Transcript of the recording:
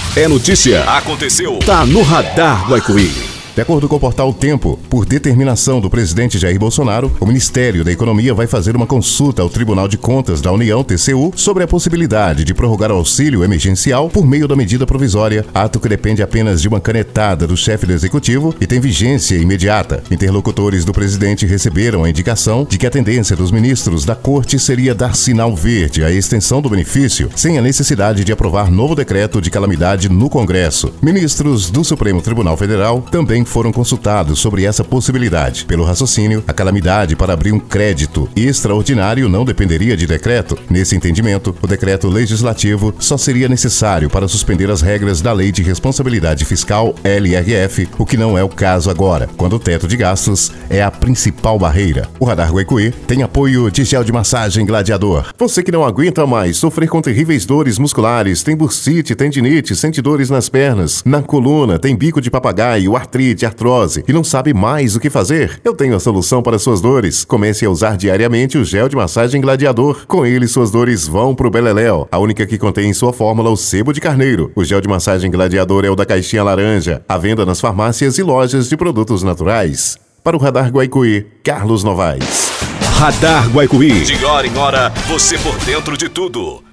É notícia. Aconteceu. Tá no Radar Guaicuí. De acordo com o portal Tempo, por determinação do presidente Jair Bolsonaro, o Ministério da Economia vai fazer uma consulta ao Tribunal de Contas da União, TCU, sobre a possibilidade de prorrogar o auxílio emergencial por meio da medida provisória, ato que depende apenas de uma canetada do chefe do Executivo e tem vigência imediata. Interlocutores do presidente receberam a indicação de que a tendência dos ministros da Corte seria dar sinal verde à extensão do benefício, sem a necessidade de aprovar novo decreto de calamidade no Congresso. Ministros do Supremo Tribunal Federal também foram consultados sobre essa possibilidade. Pelo raciocínio, a calamidade para abrir um crédito extraordinário não dependeria de decreto. Nesse entendimento, o decreto legislativo só seria necessário para suspender as regras da Lei de Responsabilidade Fiscal, LRF, o que não é o caso agora, quando o teto de gastos é a principal barreira. O Radar Guaicuí tem apoio de gel de massagem Gladiador. Você que não aguenta mais sofrer com terríveis dores musculares, tem bursite, tendinite, sente dores nas pernas, na coluna, tem bico de papagaio, artrite, artrose e não sabe mais o que fazer? Eu tenho a solução para suas dores. Comece a usar diariamente o gel de massagem Gladiador. Com ele, suas dores vão pro beleléu. A única que contém em sua fórmula o sebo de carneiro. O gel de massagem Gladiador é o da caixinha laranja. À venda nas farmácias e lojas de produtos naturais. Para o Radar Guaicuí, Carlos Novaes. Radar Guaicuí. De hora em hora, você por dentro de tudo.